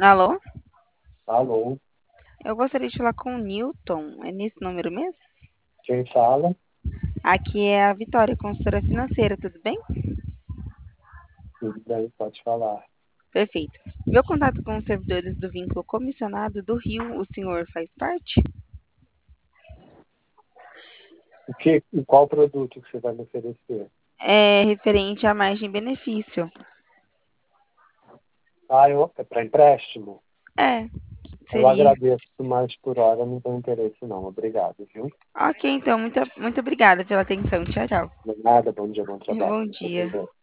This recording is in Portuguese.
Alô? Alô, Eu gostaria de falar com o Newton. É nesse número mesmo? quem fala? Aqui é a Vitória, consultora financeira, tudo bem? Tudo bem, pode falar. Perfeito. Meu contato com os servidores do vínculo comissionado do Rio, o senhor faz parte? Qual produto que você vai me oferecer? É referente à margem-benefício. É para empréstimo? É, Eu seria. agradeço, mas por hora não tenho interesse não. Obrigado, viu? Ok, então, muito obrigada pela atenção. Tchau, tchau. De nada, bom dia, bom trabalho. Bom dia.